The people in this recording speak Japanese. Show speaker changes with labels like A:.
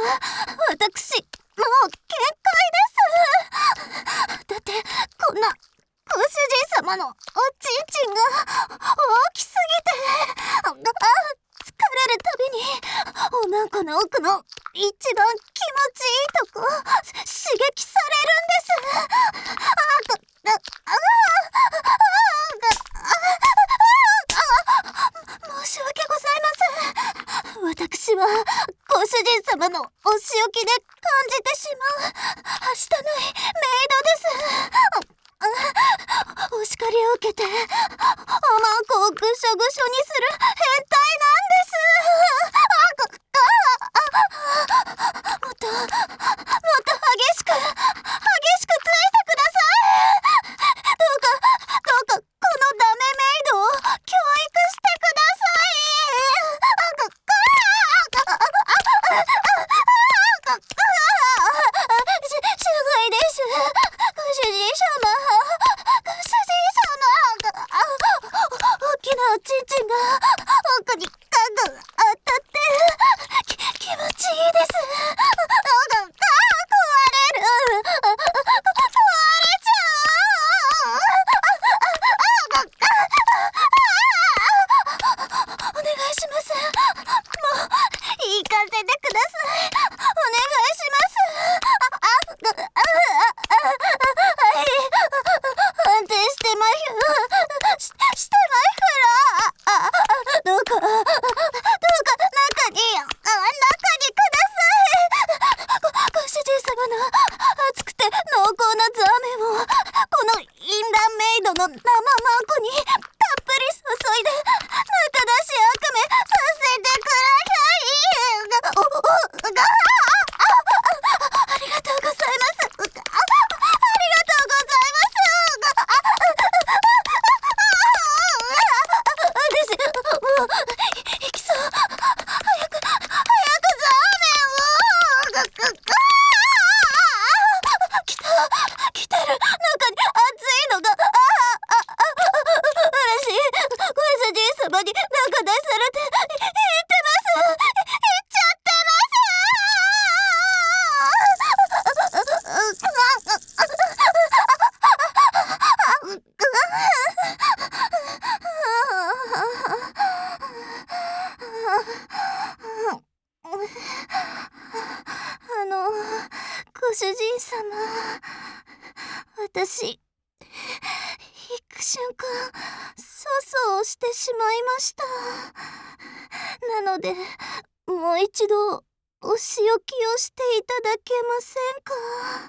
A: 私もう限界です。だってこんなご主人様のおちんちんが大きすぎて、疲れるたびにおまんこの奥の一番気持ちいいとこ刺激されるんです。申し訳ございません。私はご主人様のお仕置きで感じてしまうはしたないメイドです。お叱りを受けておまんこをぐしょぐしょにする変態なんです。もっと激しくついてください。どうかこのダメメイドを教育してください。すごいです。ご主人様。大きなおちんちんが奥にガンガン当たって気持ちいいです。壊れちゃう。お願いします。もう行かせてください。お願いします。安定してまひゅしてまひゅら。どうか中にください。ご主人様の熱くて濃厚なザーメンをこのインランメイドの生マンコにたっぷり注いで中出し悪めさせてください。ありがとうございます。ありがとうございます。私もう行きそう。早くザーメンを。来てる。中に熱いのが。私ご主人様に中出されて言ってます。言っちゃってご主人様、私行く瞬間粗相してしまいました。なのでもう一度お仕置きをしていただけませんか？